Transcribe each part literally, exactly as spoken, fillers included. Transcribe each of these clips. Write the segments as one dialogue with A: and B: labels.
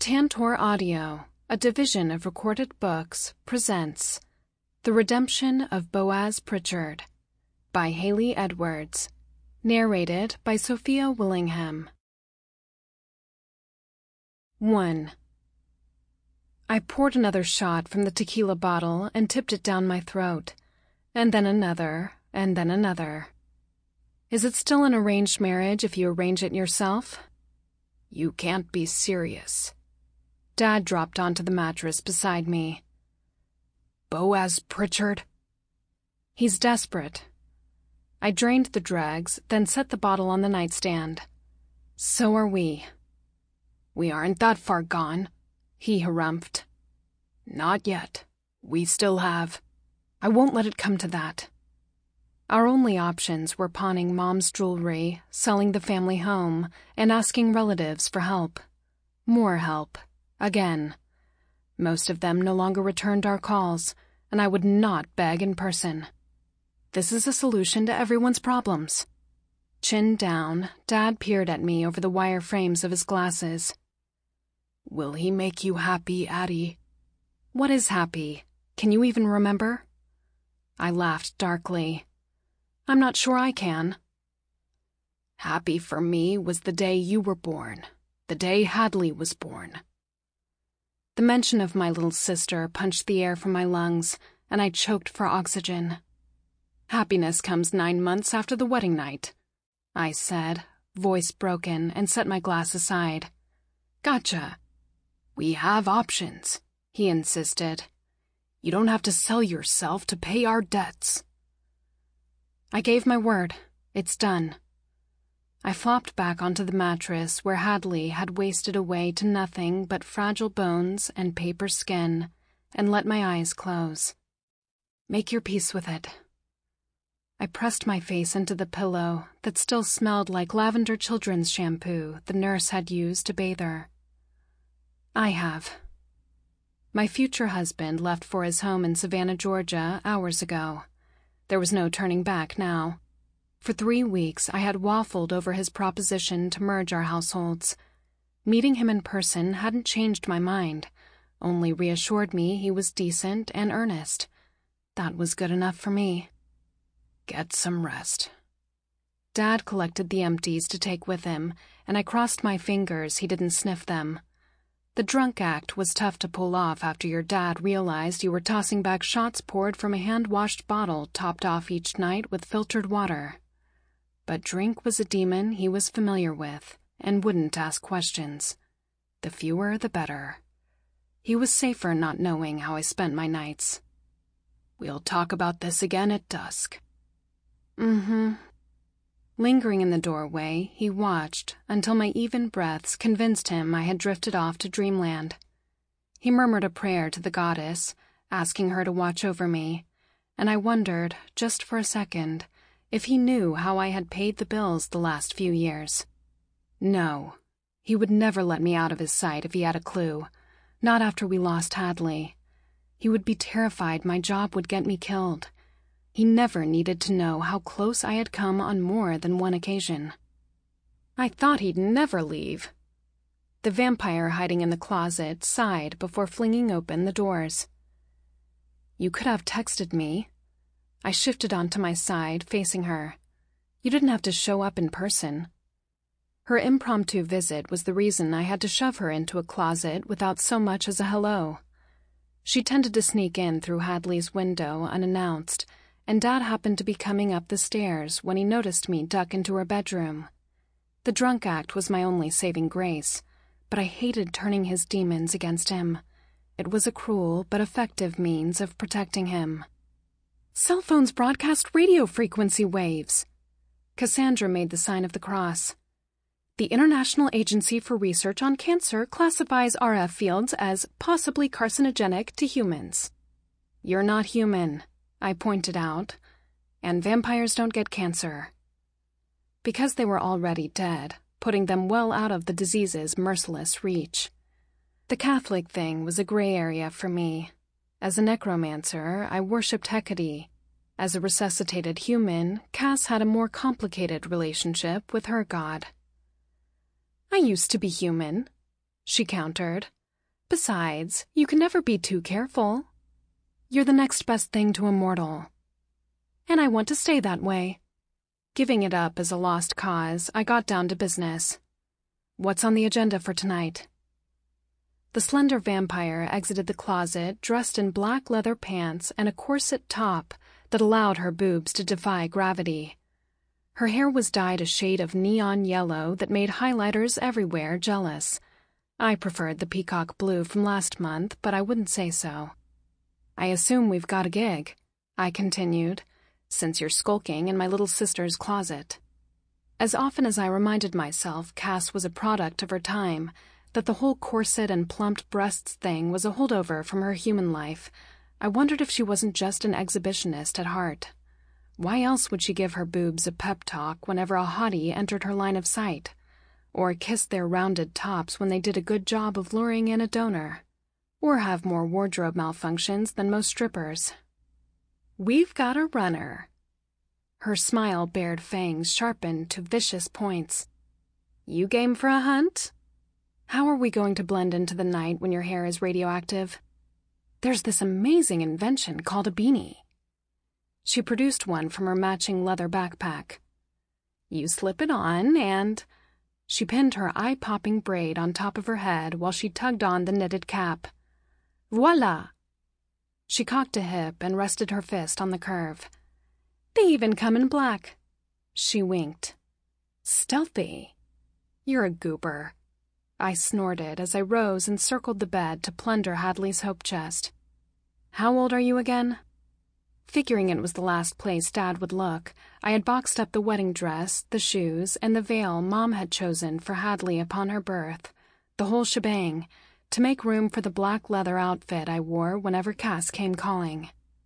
A: Tantor Audio, a division of Recorded Books, presents The Redemption of Boaz Pritchard by Haley Edwards, narrated by Sophia Willingham. one. I poured another shot from the tequila bottle and tipped it down my throat, and then another, and then another. Is it still an arranged marriage if you arrange it yourself? You can't be serious. Dad dropped onto the mattress beside me. Boaz Pritchard? He's desperate. I drained the dregs, then set the bottle on the nightstand. So are we. We aren't that far gone, he harumphed. Not yet. We still have. I won't let it come to that. Our only options were pawning Mom's jewelry, selling the family home, and asking relatives for help. More help. Again. Most of them no longer returned our calls, and I would not beg in person. This is a solution to everyone's problems. Chin down, Dad peered at me over the wire frames of his glasses. Will he make you happy, Addie? What is happy? Can you even remember? I laughed darkly. I'm not sure I can. Happy for me was the day you were born, the day Hadley was born. The mention of my little sister punched the air from my lungs, and I choked for oxygen. Happiness comes nine months after the wedding night, I said, voice broken, and set my glass aside. Gotcha. We have options, he insisted. You don't have to sell yourself to pay our debts. I gave my word. It's done. I flopped back onto the mattress where Hadley had wasted away to nothing but fragile bones and paper skin, and let my eyes close. Make your peace with it. I pressed my face into the pillow that still smelled like lavender children's shampoo the nurse had used to bathe her. I have. My future husband left for his home in Savannah, Georgia, hours ago. There was no turning back now. For three weeks, I had waffled over his proposition to merge our households. Meeting him in person hadn't changed my mind, only reassured me he was decent and earnest. That was good enough for me. Get some rest. Dad collected the empties to take with him, and I crossed my fingers he didn't sniff them. The drunk act was tough to pull off after your dad realized you were tossing back shots poured from a hand-washed bottle topped off each night with filtered water. But drink was a demon he was familiar with and wouldn't ask questions. The fewer, the better. He was safer not knowing how I spent my nights. We'll talk about this again at dusk. Mm-hmm. Lingering in the doorway, he watched until my even breaths convinced him I had drifted off to dreamland. He murmured a prayer to the goddess, asking her to watch over me, and I wondered, just for a second, if he knew how I had paid the bills the last few years. No, he would never let me out of his sight if he had a clue, not after we lost Hadley. He would be terrified my job would get me killed. He never needed to know how close I had come on more than one occasion. I thought he'd never leave. The vampire hiding in the closet sighed before flinging open the doors. You could have texted me. I shifted onto my side, facing her. You didn't have to show up in person. Her impromptu visit was the reason I had to shove her into a closet without so much as a hello. She tended to sneak in through Hadley's window unannounced, and Dad happened to be coming up the stairs when he noticed me duck into her bedroom. The drunk act was my only saving grace, but I hated turning his demons against him. It was a cruel but effective means of protecting him. Cell phones broadcast radio frequency waves. Cassandra made the sign of the cross. The International Agency for Research on Cancer classifies R F fields as possibly carcinogenic to humans. You're not human, I pointed out, and vampires don't get cancer. Because they were already dead, putting them well out of the disease's merciless reach. The Catholic thing was a gray area for me. As a necromancer, I worshipped Hecate. As a resuscitated human, Cass had a more complicated relationship with her god. I used to be human, she countered. Besides, you can never be too careful. You're the next best thing to a mortal. And I want to stay that way. Giving it up as a lost cause, I got down to business. What's on the agenda for tonight? The slender vampire exited the closet dressed in black leather pants and a corset top that allowed her boobs to defy gravity. Her hair was dyed a shade of neon yellow that made highlighters everywhere jealous. I preferred the peacock blue from last month, but I wouldn't say so. I assume we've got a gig, I continued, since you're skulking in my little sister's closet. As often as I reminded myself Cass was a product of her time, that the whole corset and plumped breasts thing was a holdover from her human life, I wondered if she wasn't just an exhibitionist at heart. Why else would she give her boobs a pep talk whenever a hottie entered her line of sight, or kiss their rounded tops when they did a good job of luring in a donor, or have more wardrobe malfunctions than most strippers? We've got a runner. Her smile-bared fangs sharpened to vicious points. You game for a hunt? How are we going to blend into the night when your hair is radioactive? There's this amazing invention called a beanie. She produced one from her matching leather backpack. You slip it on and... She pinned her eye-popping braid on top of her head while she tugged on the knitted cap. Voila! She cocked a hip and rested her fist on the curve. They even come in black. She winked. Stealthy. You're a goober. I snorted as I rose and circled the bed to plunder Hadley's hope chest. How old are you again? Figuring it was the last place Dad would look, I had boxed up the wedding dress, the shoes, and the veil Mom had chosen for Hadley upon her birth, the whole shebang, to make room for the black leather outfit I wore whenever Cass came calling.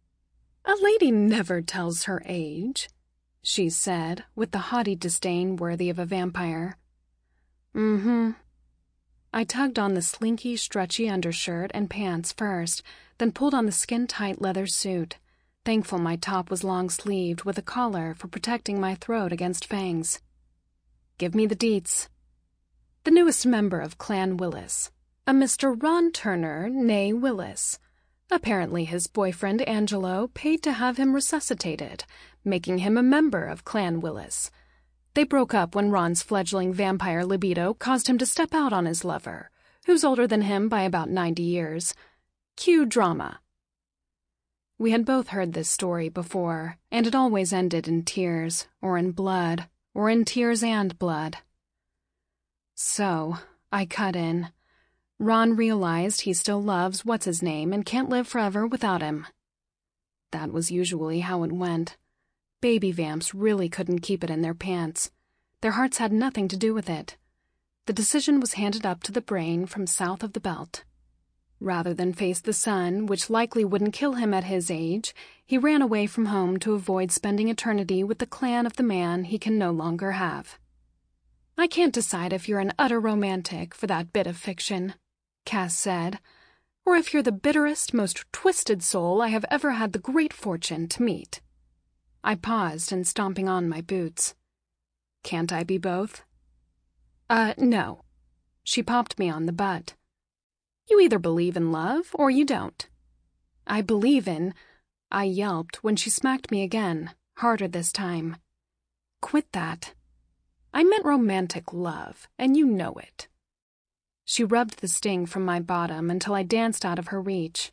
A: A lady never tells her age, she said, with the haughty disdain worthy of a vampire. Mm-hmm. I tugged on the slinky, stretchy undershirt and pants first, then pulled on the skin-tight leather suit, thankful my top was long-sleeved with a collar for protecting my throat against fangs. Give me the deets. The newest member of Clan Willis, a Mister Ron Turner, née Willis. Apparently his boyfriend Angelo paid to have him resuscitated, making him a member of Clan Willis. They broke up when Ron's fledgling vampire libido caused him to step out on his lover, who's older than him by about ninety years. Cue drama. We had both heard this story before, and it always ended in tears, or in blood, or in tears and blood. So, I cut in. Ron realized he still loves what's-his-name and can't live forever without him. That was usually how it went. Baby vamps really couldn't keep it in their pants. Their hearts had nothing to do with it. The decision was handed up to the brain from south of the belt. Rather than face the sun, which likely wouldn't kill him at his age, he ran away from home to avoid spending eternity with the clan of the man he can no longer have. I can't decide if you're an utter romantic for that bit of fiction, Cass said, or if you're the bitterest, most twisted soul I have ever had the great fortune to meet. I paused in stomping on my boots. Can't I be both? Uh, no. She popped me on the butt. You either believe in love or you don't. I believe in... I yelped when she smacked me again, harder this time. Quit that. I meant romantic love, and you know it. She rubbed the sting from my bottom until I danced out of her reach.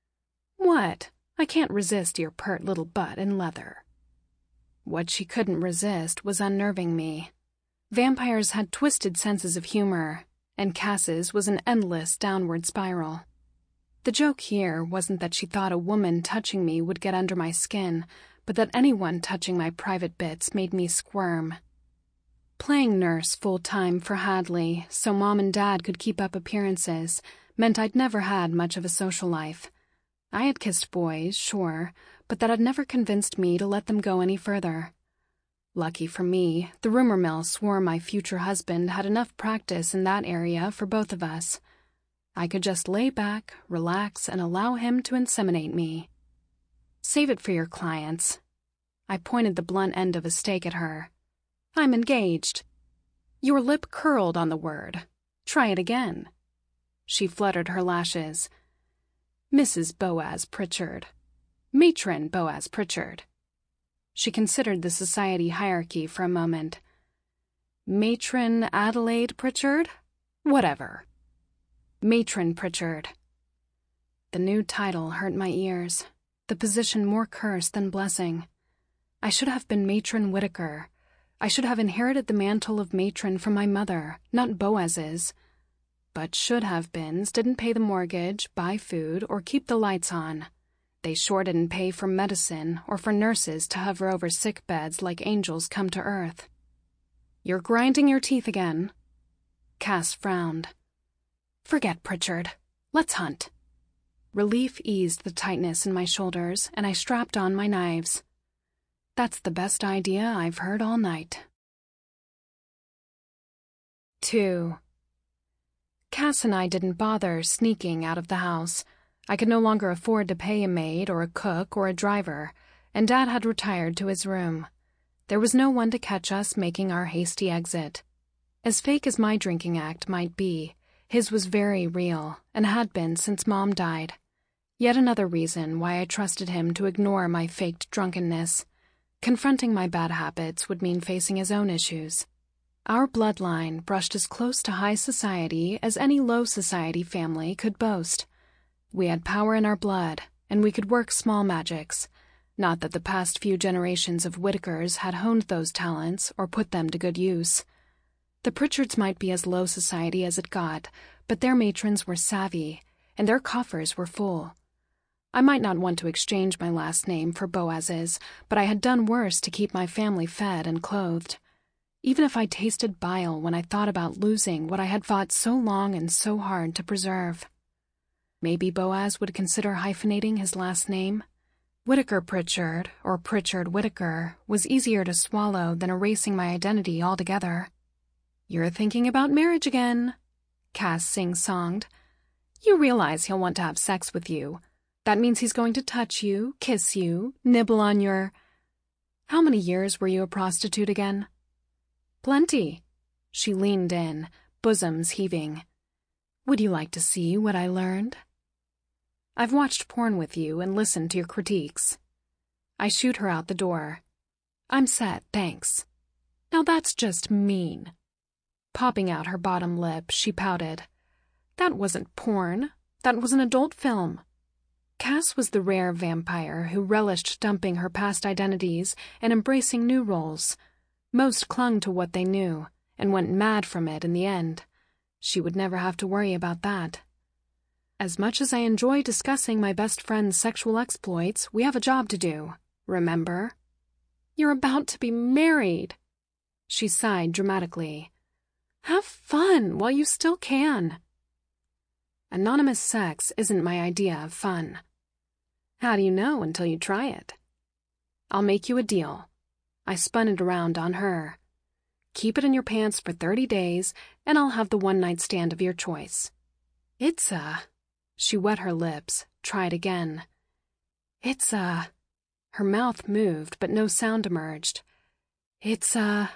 A: What? I can't resist your pert little butt in leather. What she couldn't resist was unnerving me. Vampires had twisted senses of humor, and Cass's was an endless downward spiral. The joke here wasn't that she thought a woman touching me would get under my skin, but that anyone touching my private bits made me squirm. Playing nurse full-time for Hadley, so Mom and Dad could keep up appearances, meant I'd never had much of a social life. I had kissed boys, sure, but that had never convinced me to let them go any further. Lucky for me, the rumor mill swore my future husband had enough practice in that area for both of us. I could just lay back, relax, and allow him to inseminate me. Save it for your clients. I pointed the blunt end of a stake at her. I'm engaged. Your lip curled on the word. Try it again. She fluttered her lashes. Missus Boaz Pritchard. Matron Boaz Pritchard. She considered the society hierarchy for a moment. Matron Adelaide Pritchard? Whatever. Matron Pritchard. The new title hurt my ears, the position more curse than blessing. I should have been Matron Whitaker. I should have inherited the mantle of matron from my mother, not Boaz's. But should have beens didn't pay the mortgage, buy food, or keep the lights on. They sure didn't pay for medicine or for nurses to hover over sick beds like angels come to earth. You're grinding your teeth again. Cass frowned. Forget Pritchard. Let's hunt. Relief eased the tightness in my shoulders, and I strapped on my knives. That's the best idea I've heard all night. Two. Cass and I didn't bother sneaking out of the house. I could no longer afford to pay a maid or a cook or a driver, and Dad had retired to his room. There was no one to catch us making our hasty exit. As fake as my drinking act might be, his was very real, and had been since Mom died. Yet another reason why I trusted him to ignore my faked drunkenness. Confronting my bad habits would mean facing his own issues. Our bloodline brushed as close to high society as any low society family could boast. We had power in our blood, and we could work small magics. Not that the past few generations of Whitakers had honed those talents or put them to good use. The Pritchards might be as low society as it got, but their matrons were savvy, and their coffers were full. I might not want to exchange my last name for Boaz's, but I had done worse to keep my family fed and clothed. Even if I tasted bile when I thought about losing what I had fought so long and so hard to preserve. Maybe Boaz would consider hyphenating his last name. Whitaker Pritchard, or Pritchard Whitaker, was easier to swallow than erasing my identity altogether. You're thinking about marriage again, Cass sing-songed. You realize he'll want to have sex with you. That means he's going to touch you, kiss you, nibble on your... How many years were you a prostitute again? Plenty. She leaned in, bosoms heaving. Would you like to see what I learned? I've watched porn with you and listened to your critiques. I shoot her out the door. I'm set, thanks. Now that's just mean. Popping out her bottom lip, she pouted. That wasn't porn. That was an adult film. Cass was the rare vampire who relished dumping her past identities and embracing new roles. Most clung to what they knew, and went mad from it in the end. She would never have to worry about that. As much as I enjoy discussing my best friend's sexual exploits, we have a job to do, remember? You're about to be married, she sighed dramatically. Have fun while you still can. Anonymous sex isn't my idea of fun. How do you know until you try it? I'll make you a deal. I spun it around on her. Keep it in your pants for thirty days, and I'll have the one-night stand of your choice. It's a... She wet her lips, tried again. It's a... Her mouth moved, but no sound emerged. It's a...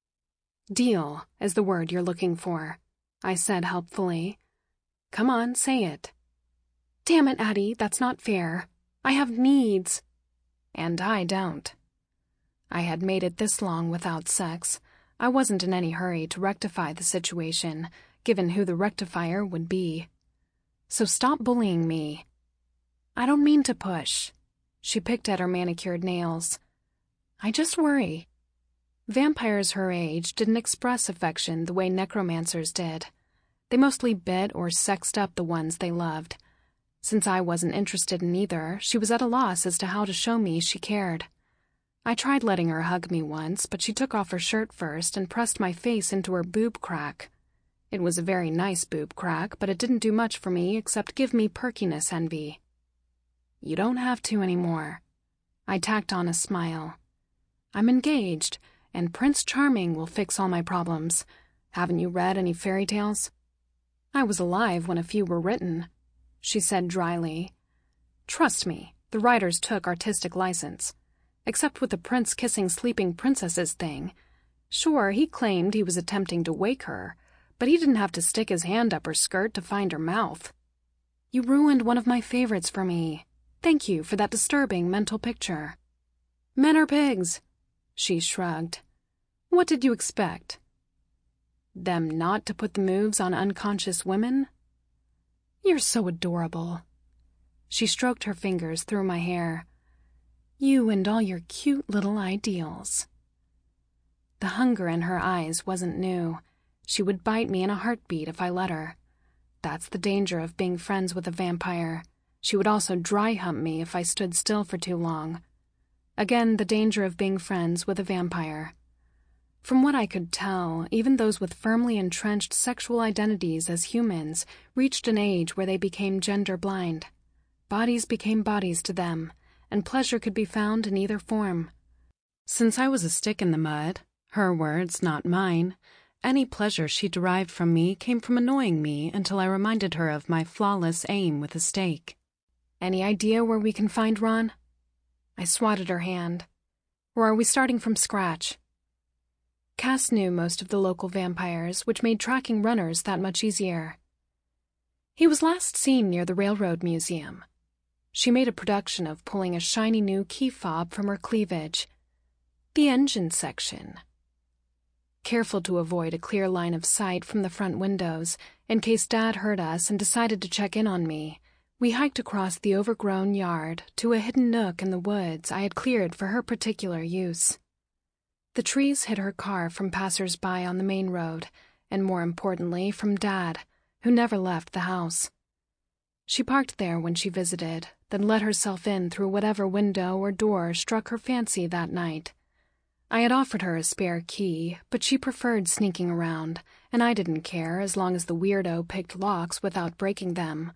A: Deal is the word you're looking for, I said helpfully. Come on, say it. Damn it, Addie, that's not fair. I have needs. And I don't. I had made it this long without sex. I wasn't in any hurry to rectify the situation, given who the rectifier would be. So stop bullying me. I don't mean to push. She picked at her manicured nails. I just worry. Vampires her age didn't express affection the way necromancers did. They mostly bit or sexed up the ones they loved. Since I wasn't interested in either, she was at a loss as to how to show me she cared. I tried letting her hug me once, but she took off her shirt first and pressed my face into her boob crack. It was a very nice boob crack, but it didn't do much for me except give me perkiness envy. You don't have to anymore. I tacked on a smile. I'm engaged, and Prince Charming will fix all my problems. Haven't you read any fairy tales? I was alive when a few were written, she said dryly. Trust me, the writers took artistic license. Except with the prince kissing sleeping princesses thing. Sure, he claimed he was attempting to wake her, but he didn't have to stick his hand up her skirt to find her mouth. You ruined one of my favorites for me. Thank you for that disturbing mental picture. Men are pigs. She shrugged. What did you expect? Them not to put the moves on unconscious women? You're so adorable. She stroked her fingers through my hair. You and all your cute little ideals. The hunger in her eyes wasn't new. She would bite me in a heartbeat if I let her. That's the danger of being friends with a vampire. She would also dry hump me if I stood still for too long. Again, the danger of being friends with a vampire. From what I could tell, even those with firmly entrenched sexual identities as humans reached an age where they became gender blind. Bodies became bodies to them, and pleasure could be found in either form. Since I was a stick in the mud, her words, not mine, any pleasure she derived from me came from annoying me until I reminded her of my flawless aim with a stake. Any idea where we can find Ron? I swatted her hand. Or are we starting from scratch? Cass knew most of the local vampires, which made tracking runners that much easier. He was last seen near the Railroad Museum. She made a production of pulling a shiny new key fob from her cleavage. The engine section. Careful to avoid a clear line of sight from the front windows, in case Dad heard us and decided to check in on me, we hiked across the overgrown yard to a hidden nook in the woods I had cleared for her particular use. The trees hid her car from passers-by on the main road, and more importantly, from Dad, who never left the house. She parked there when she visited, then let herself in through whatever window or door struck her fancy that night. I had offered her a spare key, but she preferred sneaking around, and I didn't care as long as the weirdo picked locks without breaking them.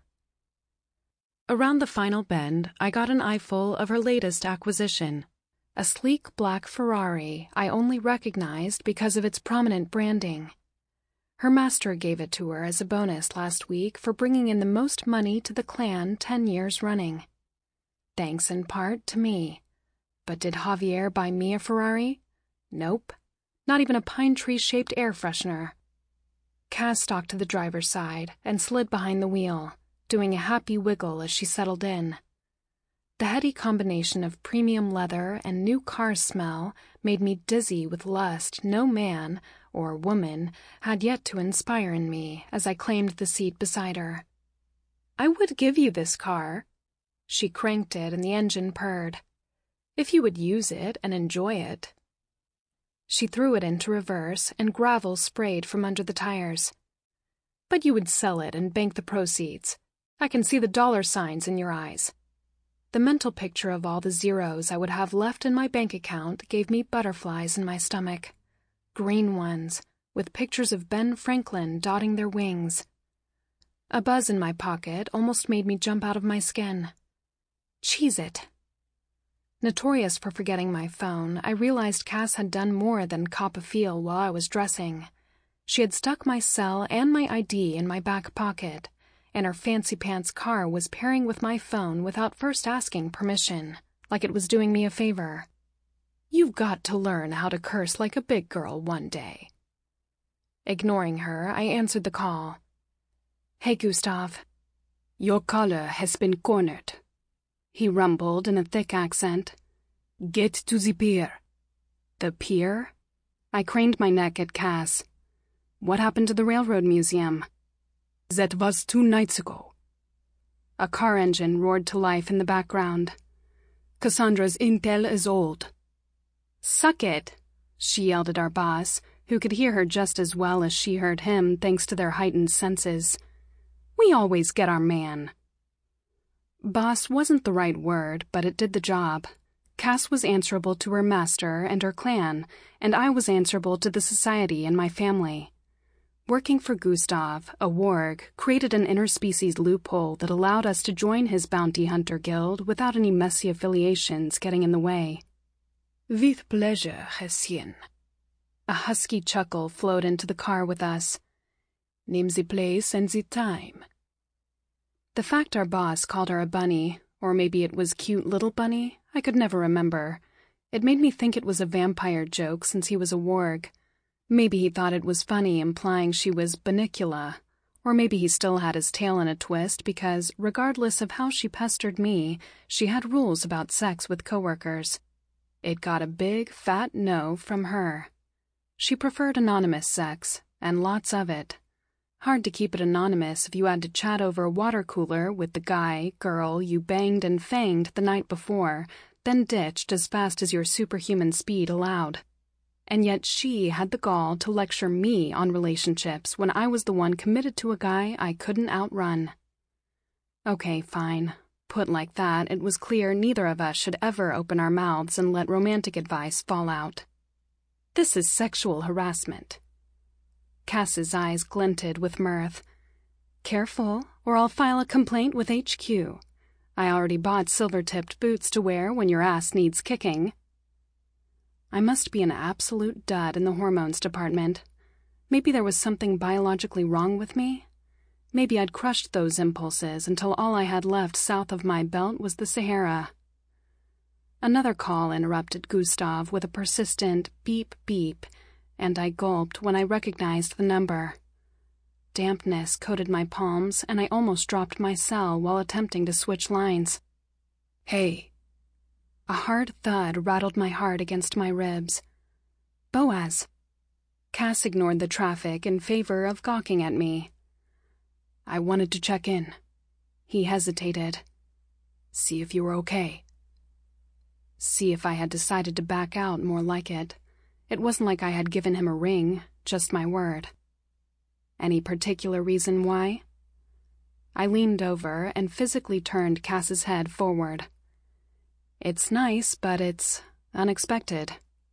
A: Around the final bend, I got an eyeful of her latest acquisition. A sleek black Ferrari I only recognized because of its prominent branding. Her master gave it to her as a bonus last week for bringing in the most money to the clan ten years running. Thanks in part to me. But did Javier buy me a Ferrari? Nope. Not even a pine tree-shaped air freshener. Cass stalked to the driver's side and slid behind the wheel, doing a happy wiggle as she settled in. The heady combination of premium leather and new car smell made me dizzy with lust no man, or woman, had yet to inspire in me as I claimed the seat beside her. I would give you this car. She cranked it and the engine purred. If you would use it and enjoy it. She threw it into reverse and gravel sprayed from under the tires. But you would sell it and bank the proceeds. I can see the dollar signs in your eyes. The mental picture of all the zeros I would have left in my bank account gave me butterflies in my stomach. Green ones, with pictures of Ben Franklin dotting their wings. A buzz in my pocket almost made me jump out of my skin. Cheese it. Notorious for forgetting my phone, I realized Cass had done more than cop a feel while I was dressing. She had stuck my cell and my I D in my back pocket, and her fancy-pants car was pairing with my phone without first asking permission, like it was doing me a favor. You've got to learn how to curse like a big girl one day. Ignoring her, I answered the call. Hey, Gustav. Your caller has been cornered, he rumbled in a thick accent. Get to the pier. The pier? I craned my neck at Cass. What happened to the Railroad Museum? That was two nights ago. A car engine roared to life in the background. Cassandra's intel is old. Suck it, she yelled at our boss, who could hear her just as well as she heard him thanks to their heightened senses. We always get our man. Boss wasn't the right word, but it did the job. Cass was answerable to her master and her clan, and I was answerable to the society and my family. Working for Gustav, a warg, created an interspecies loophole that allowed us to join his bounty hunter guild without any messy affiliations getting in the way. With pleasure, Hessian. A husky chuckle flowed into the car with us. Name the place and the time. The fact our boss called her a bunny, or maybe it was cute little bunny, I could never remember. It made me think it was a vampire joke since he was a warg. Maybe he thought it was funny implying she was Banicula, or maybe he still had his tail in a twist because, regardless of how she pestered me, she had rules about sex with coworkers. It got a big, fat no from her. She preferred anonymous sex, and lots of it. Hard to keep it anonymous if you had to chat over a water cooler with the guy, girl you banged and fanged the night before, then ditched as fast as your superhuman speed allowed. And yet she had the gall to lecture me on relationships when I was the one committed to a guy I couldn't outrun. Okay, fine. Put like that, it was clear neither of us should ever open our mouths and let romantic advice fall out. This is sexual harassment. Cass's eyes glinted with mirth. Careful, or I'll file a complaint with H Q. I already bought silver-tipped boots to wear when your ass needs kicking. I must be an absolute dud in the hormones department. Maybe there was something biologically wrong with me. Maybe I'd crushed those impulses until all I had left south of my belt was the Sahara. Another call interrupted Gustav with a persistent beep beep, and I gulped when I recognized the number. Dampness coated my palms, and I almost dropped my cell while attempting to switch lines. Hey. A hard thud rattled my heart against my ribs. Boaz. Cass ignored the traffic in favor of gawking at me. I wanted to check in. He hesitated. See if you were okay. See if I had decided to back out, more like it. It wasn't like I had given him a ring, just my word. Any particular reason why? I leaned over and physically turned Cass's head forward. It's nice, but it's unexpected.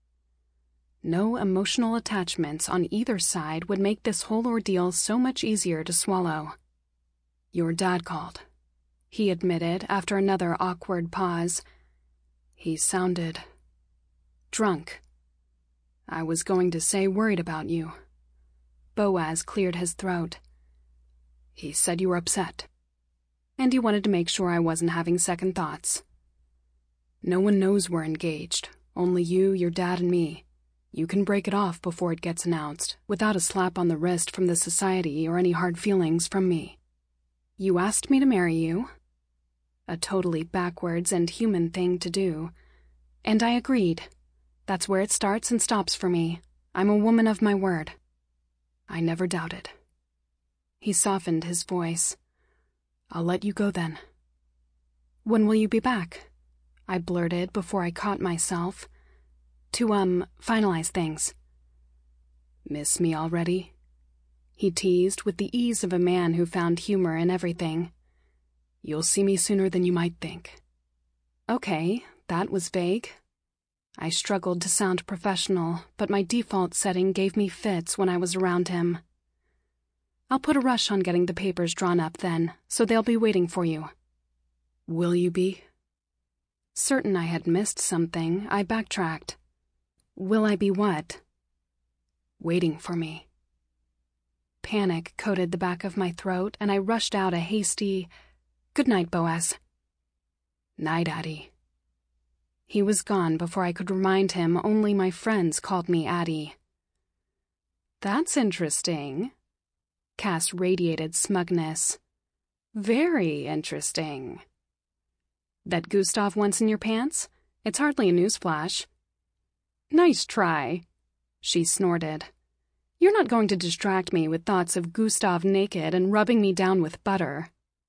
A: No emotional attachments on either side would make this whole ordeal so much easier to swallow. Your dad called, he admitted after another awkward pause. He sounded drunk. I was going to say worried about you. Boaz cleared his throat. He said you were upset, and he wanted to make sure I wasn't having second thoughts. No one knows we're engaged, only you, your dad, and me. You can break it off before it gets announced, without a slap on the wrist from the society or any hard feelings from me. You asked me to marry you. A totally backwards and human thing to do. And I agreed. That's where it starts and stops for me. I'm a woman of my word. I never doubted. He softened his voice. I'll let you go then. When will you be back? I blurted before I caught myself. To, um, finalize things. Miss me already? He teased with the ease of a man who found humor in everything. You'll see me sooner than you might think. Okay, that was vague. I struggled to sound professional, but my default setting gave me fits when I was around him. I'll put a rush on getting the papers drawn up then, so they'll be waiting for you. Will you be? Certain I had missed something, I backtracked. Will I be what? Waiting for me. Panic coated the back of my throat, and I rushed out a hasty, "Good night, Boaz." Night, Addie. He was gone before I could remind him only my friends called me Addie. That's interesting. Cass radiated smugness. Very interesting. That Gustav wants in your pants? It's hardly a newsflash. Nice try, she snorted. You're not going to distract me with thoughts of Gustav naked and rubbing me down with butter.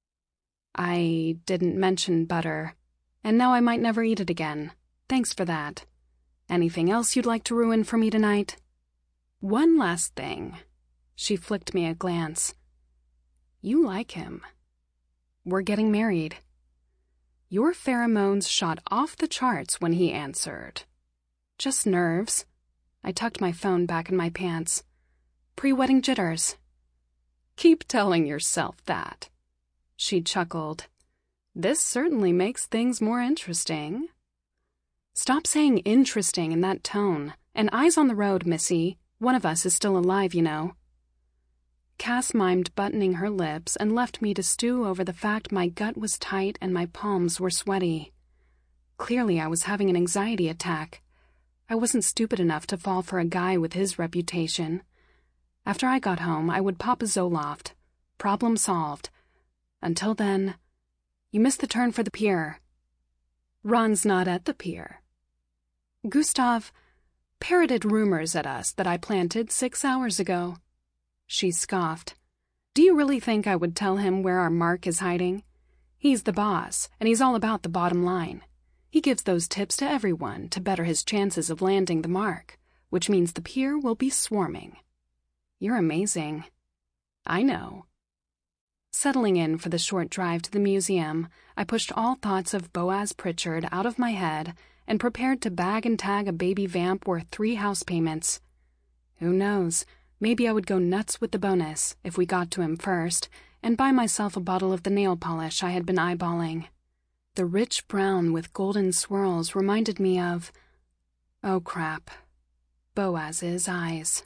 A: I didn't mention butter, and now I might never eat it again. Thanks for that. Anything else you'd like to ruin for me tonight? One last thing. She flicked me a glance. You like him. We're getting married. Your pheromones shot off the charts when he answered. Just nerves. I tucked my phone back in my pants. Pre-wedding jitters. Keep telling yourself that. She chuckled. This certainly makes things more interesting. Stop saying interesting in that tone, and eyes on the road, Missy. One of us is still alive, you know. Cass mimed buttoning her lips and left me to stew over the fact my gut was tight and my palms were sweaty. Clearly I was having an anxiety attack. I wasn't stupid enough to fall for a guy with his reputation. After I got home, I would pop a Zoloft. Problem solved. Until then, you missed the turn for the pier. Ron's not at the pier. Gustav parroted rumors at us that I planted six hours ago. She scoffed. Do you really think I would tell him where our Mark is hiding? He's the boss, and he's all about the bottom line. He gives those tips to everyone to better his chances of landing the Mark, which means the pier will be swarming. You're amazing. I know. Settling in for the short drive to the museum, I pushed all thoughts of Boaz Pritchard out of my head and prepared to bag and tag a baby vamp worth three house payments. Who knows, maybe I would go nuts with the bonus if we got to him first and buy myself a bottle of the nail polish I had been eyeballing. The rich brown with golden swirls reminded me of, oh crap, Boaz's eyes.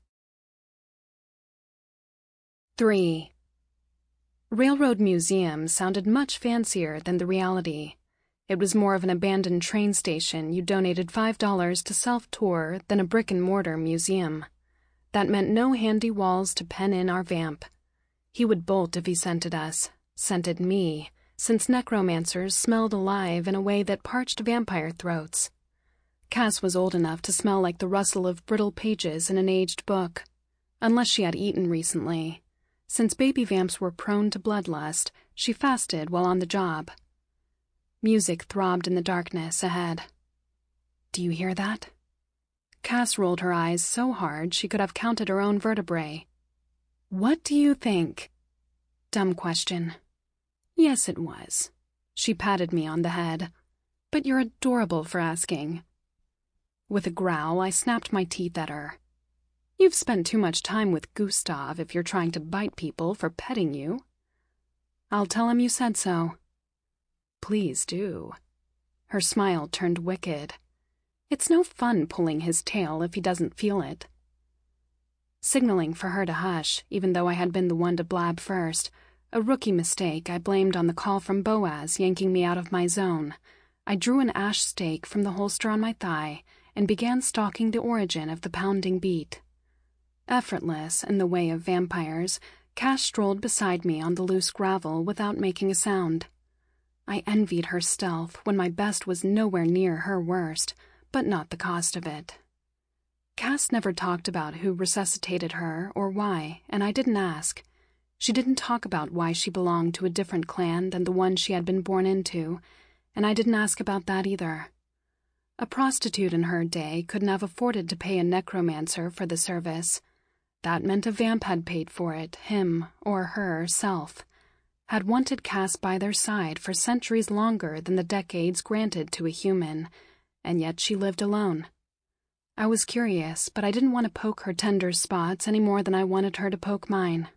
A: Three. Railroad Museum sounded much fancier than the reality. It was more of an abandoned train station you donated five dollars to self-tour than a brick-and-mortar museum. That meant no handy walls to pen in our vamp. He would bolt if he scented us, scented me, since necromancers smelled alive in a way that parched vampire throats. Cass was old enough to smell like the rustle of brittle pages in an aged book, unless she had eaten recently. Since baby vamps were prone to bloodlust, she fasted while on the job. Music throbbed in the darkness ahead. Do you hear that? Cass rolled her eyes so hard she could have counted her own vertebrae. What do you think? Dumb question. Yes, it was. She patted me on the head. But you're adorable for asking. With a growl, I snapped my teeth at her. You've spent too much time with Gustav if you're trying to bite people for petting you. I'll tell him you said so. Please do. Her smile turned wicked. It's no fun pulling his tail if he doesn't feel it. Signaling for her to hush, even though I had been the one to blab first, a rookie mistake I blamed on the call from Boaz yanking me out of my zone, I drew an ash stake from the holster on my thigh and began stalking the origin of the pounding beat. Effortless in the way of vampires, Cass strolled beside me on the loose gravel without making a sound. I envied her stealth when my best was nowhere near her worst, but not the cost of it. Cass never talked about who resuscitated her or why, and I didn't ask. She didn't talk about why she belonged to a different clan than the one she had been born into, and I didn't ask about that either. A prostitute in her day couldn't have afforded to pay a necromancer for the service. That meant a vamp had paid for it, him or herself, had wanted Cass by their side for centuries longer than the decades granted to a human, and yet she lived alone. I was curious, but I didn't want to poke her tender spots any more than I wanted her to poke mine.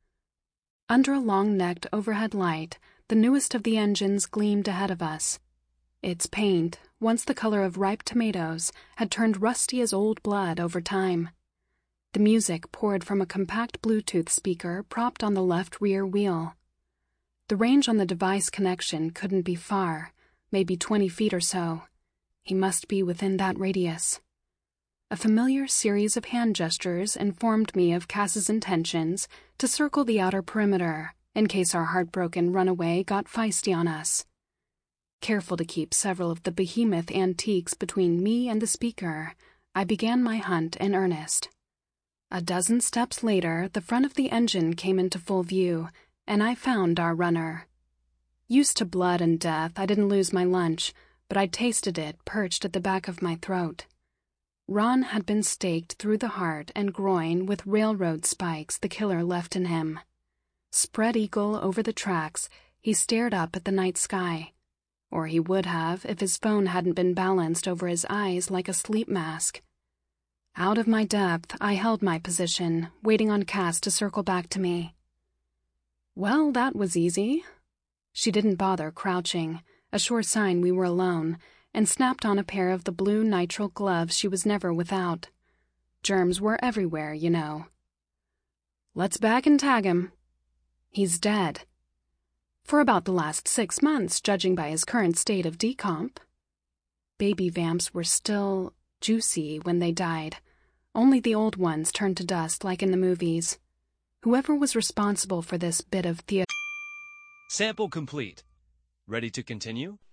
A: Under a long-necked overhead light, the newest of the engines gleamed ahead of us. Its paint, once the color of ripe tomatoes, had turned rusty as old blood over time. The music poured from a compact Bluetooth speaker propped on the left rear wheel. The range on the device connection couldn't be far, maybe twenty feet or so. He must be within that radius. A familiar series of hand gestures informed me of Cass's intentions to circle the outer perimeter in case our heartbroken runaway got feisty on us. Careful to keep several of the behemoth antiques between me and the speaker, I began my hunt in earnest. A dozen steps later, the front of the engine came into full view, and I found our runner. Used to blood and death, I didn't lose my lunch, but I'd tasted it perched at the back of my throat. Ron had been staked through the heart and groin with railroad spikes the killer left in him. Spread eagle over the tracks, he stared up at the night sky. Or he would have if his phone hadn't been balanced over his eyes like a sleep mask. Out of my depth, I held my position, waiting on Cass to circle back to me. Well, that was easy. She didn't bother crouching, a sure sign we were alone, and snapped on a pair of the blue nitrile gloves she was never without. Germs were everywhere, you know. Let's bag and tag him. He's dead. For about the last six months, judging by his current state of decomp. Baby vamps were still juicy when they died. Only the old ones turned to dust like in the movies. Whoever was responsible for this bit of theater...
B: Sample complete. Ready to continue?